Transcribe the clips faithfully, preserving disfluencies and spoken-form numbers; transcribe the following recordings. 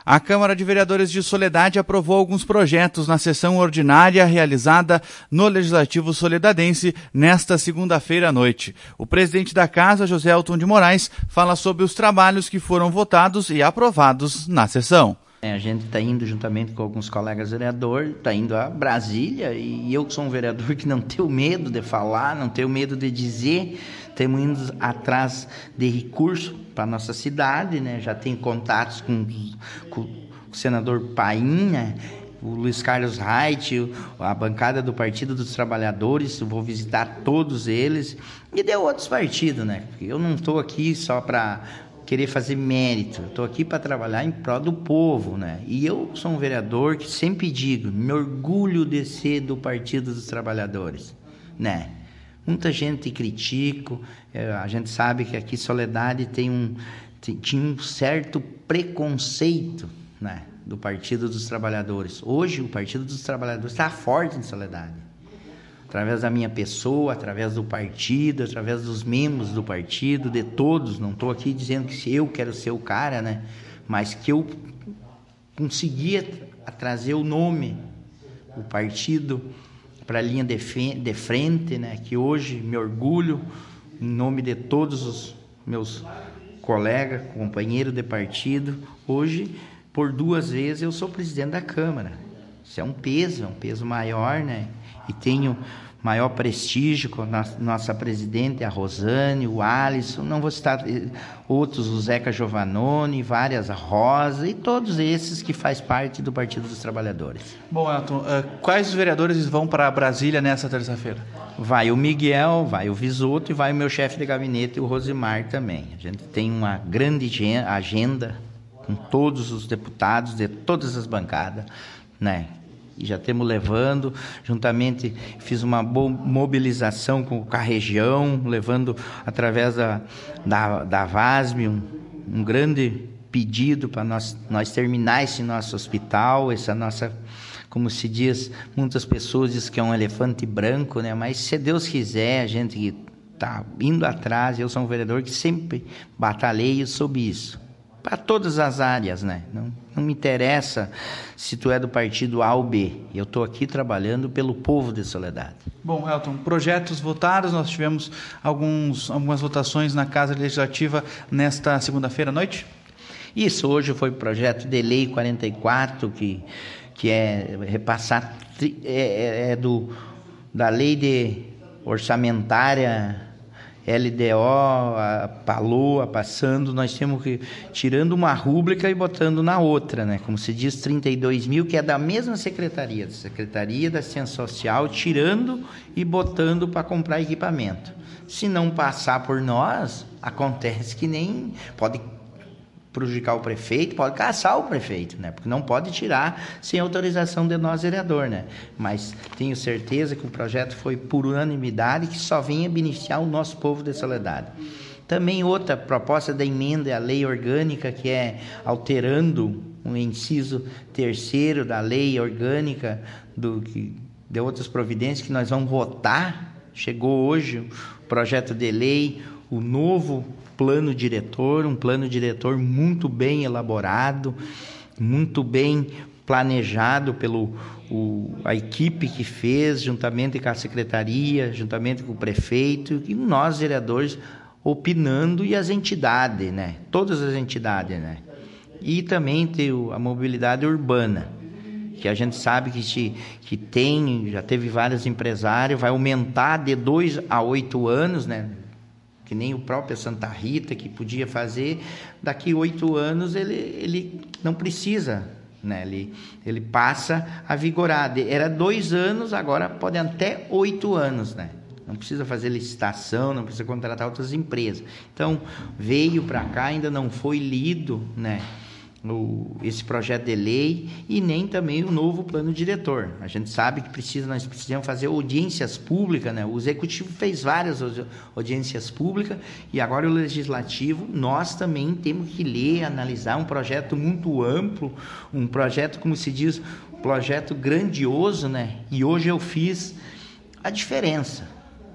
A Câmara de Vereadores de Soledade aprovou alguns projetos na sessão ordinária realizada no Legislativo Soledadense nesta segunda-feira à noite. O presidente da Casa, José Elton de Moraes, fala sobre os trabalhos que foram votados e aprovados na sessão. A gente está indo, juntamente com alguns colegas vereadores, está indo a Brasília, e eu que sou um vereador que não tenho medo de falar, não tenho medo de dizer, estamos indo atrás de recursos para a nossa cidade, né? Já tenho contatos com, com o senador Paim, né? O Luiz Carlos Reit, a bancada do Partido dos Trabalhadores, eu vou visitar todos eles, e de outros partidos, né? Porque eu não estou aqui só para querer fazer mérito, estou aqui para trabalhar em prol do povo, né? E eu sou um vereador que sempre digo, me orgulho de ser do Partido dos Trabalhadores, né? Muita gente critica, a gente sabe que aqui Soledade tem um, tem, tinha um certo preconceito, né, do Partido dos Trabalhadores. Hoje o Partido dos Trabalhadores está forte em Soledade, através da minha pessoa, através do partido, através dos membros do partido, de todos. Não estou aqui dizendo que eu quero ser o cara, né, mas que eu conseguia trazer o nome, o partido, para a linha de, de frente, né, que hoje me orgulho, em nome de todos os meus colegas, companheiros de partido. Hoje, por duas vezes, eu sou presidente da Câmara. Isso é um peso, é um peso maior, né? E tenho maior prestígio com a nossa presidente, a Rosane, o Alisson, não vou citar outros, o Zeca Giovannone, várias, a Rosa, e todos esses que faz parte do Partido dos Trabalhadores. Bom, Elton, uh, quais os vereadores vão para Brasília nessa terça-feira? Vai o Miguel, vai o Visoto e vai o meu chefe de gabinete, o Rosimar, também. A gente tem uma grande agenda com todos os deputados de todas as bancadas, né? E já estamos levando, juntamente fiz uma boa mobilização com a região, levando através da, da, da VASM um, um grande pedido para nós, nós terminar esse nosso hospital, essa nossa, como se diz, muitas pessoas dizem que é um elefante branco, né? Mas se Deus quiser, a gente está indo atrás, eu sou um vereador que sempre batalhei sobre isso. Para todas as áreas, né? Não, não me interessa se tu é do partido A ou B. Eu estou aqui trabalhando pelo povo de Soledade. Bom, Elton, projetos votados, nós tivemos alguns, algumas votações na Casa Legislativa nesta segunda-feira à noite? Isso, hoje foi o projeto de lei quarenta e quatro, que, que é repassar, é, é do, da lei de orçamentária L D O, a PALOA, passando, nós temos que tirando uma rúbrica e botando na outra, né? Como se diz, trinta e dois mil, que é da mesma secretaria, da Secretaria da Assistência Social, tirando e botando para comprar equipamento. Se não passar por nós, acontece que nem pode prejudicar o prefeito, pode caçar o prefeito, né? Porque não pode tirar sem autorização de nós, vereador, né? Mas tenho certeza que o projeto foi por unanimidade, que só vinha beneficiar o nosso povo de Soledade. Também outra proposta da emenda à lei orgânica, que é alterando um inciso terceiro da lei orgânica do, que, de outras providências que nós vamos votar. Chegou hoje o projeto de lei, o novo plano diretor, um plano diretor muito bem elaborado, muito bem planejado pelo o, a equipe que fez, juntamente com a secretaria, juntamente com o prefeito, e nós, vereadores, opinando, e as entidades, né? Todas as entidades, né? E também tem a mobilidade urbana, que a gente sabe que, se, que tem, já teve vários empresários, vai aumentar de dois a oito anos, né? Que nem o próprio Santa Rita, que podia fazer, daqui oito anos ele, ele não precisa, né? ele, ele passa a vigorar. Era dois anos, agora pode até oito anos, né? Não precisa fazer licitação, não precisa contratar outras empresas. Então, veio para cá, ainda não foi lido, né, o, esse projeto de lei, e nem também o novo plano diretor. A gente sabe que precisa, nós precisamos fazer audiências públicas, né? O Executivo fez várias audiências públicas, e agora o Legislativo, nós também temos que ler, analisar um projeto muito amplo, um projeto, como se diz, um projeto grandioso, né? E hoje eu fiz a diferença.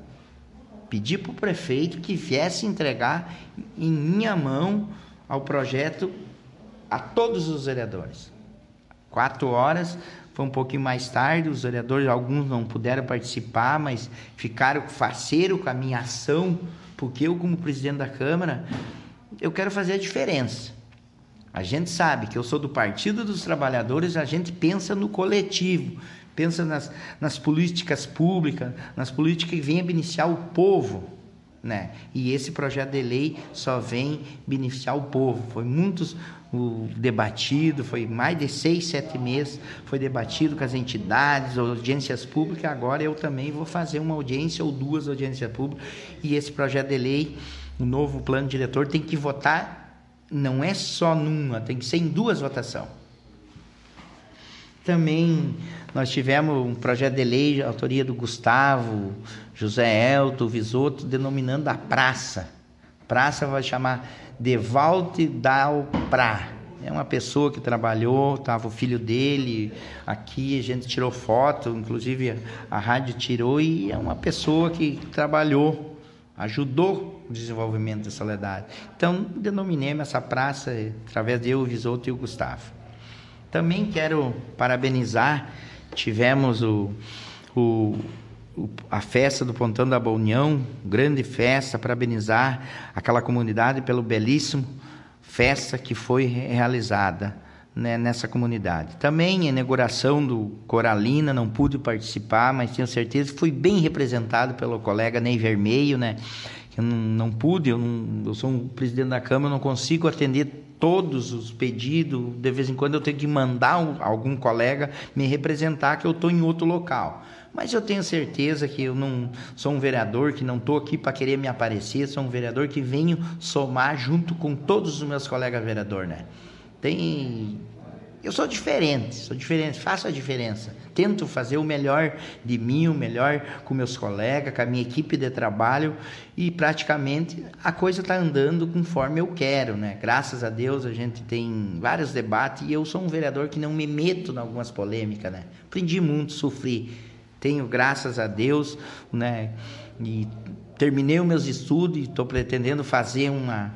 Pedi para o prefeito que viesse entregar em minha mão ao projeto a todos os vereadores. Quatro horas, foi um pouquinho mais tarde, os vereadores, alguns não puderam participar, mas ficaram faceiros com a minha ação, porque eu, como presidente da Câmara, eu quero fazer a diferença. A gente sabe que eu sou do Partido dos Trabalhadores, a gente pensa no coletivo, pensa nas, nas políticas públicas, nas políticas que vêm beneficiar o povo, né? E esse projeto de lei só vem beneficiar o povo. Foi muito uh, debatido, foi mais de seis, sete meses, foi debatido com as entidades, audiências públicas. Agora eu também vou fazer uma audiência ou duas audiências públicas. E esse projeto de lei, o novo plano diretor, tem que votar, não é só numa, tem que ser em duas votações. Também nós tivemos um projeto de lei, a autoria do Gustavo, José Elton, Visoto, denominando a praça. Praça vai chamar de Valte Dal Pra. É uma pessoa que trabalhou, estava o filho dele aqui, a gente tirou foto, inclusive a rádio tirou, e é uma pessoa que trabalhou, ajudou o desenvolvimento da Soledade. Então, denominemos essa praça através de eu, o Visoto e o Gustavo. Também quero parabenizar, tivemos o, o, o, a festa do Pontão da Boa União, grande festa, parabenizar aquela comunidade pelo belíssimo festa que foi realizada, né, nessa comunidade. Também a inauguração do Coralina, não pude participar, mas tenho certeza que fui bem representado pelo colega Ney Vermelho, né? Eu não, não pude, eu, não, eu sou um presidente da Câmara, eu não consigo atender todos os pedidos, de vez em quando eu tenho que mandar um, algum colega me representar, que eu estou em outro local. Mas eu tenho certeza que eu não sou um vereador, que não estou aqui para querer me aparecer, sou um vereador que venho somar junto com todos os meus colegas vereadores, né? Tem... Eu sou diferente, sou diferente, faço a diferença. Tento fazer o melhor de mim, o melhor com meus colegas, com a minha equipe de trabalho, e praticamente a coisa está andando conforme eu quero, né? Graças a Deus a gente tem vários debates, e eu sou um vereador que não me meto em algumas polêmicas, né? Aprendi muito, sofri. Tenho, graças a Deus, né? E terminei os meus estudos e estou pretendendo fazer uma...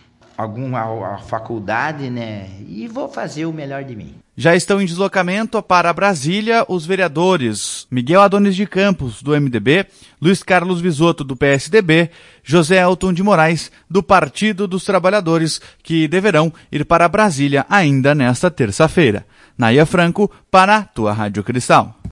alguma faculdade, né? E vou fazer o melhor de mim. Já estão em deslocamento para Brasília os vereadores Miguel Adonis de Campos, do M D B, Luiz Carlos Visoto, do P S D B, José Elton de Moraes, do Partido dos Trabalhadores, que deverão ir para Brasília ainda nesta terça-feira. Naia Franco, para a tua Rádio Cristal.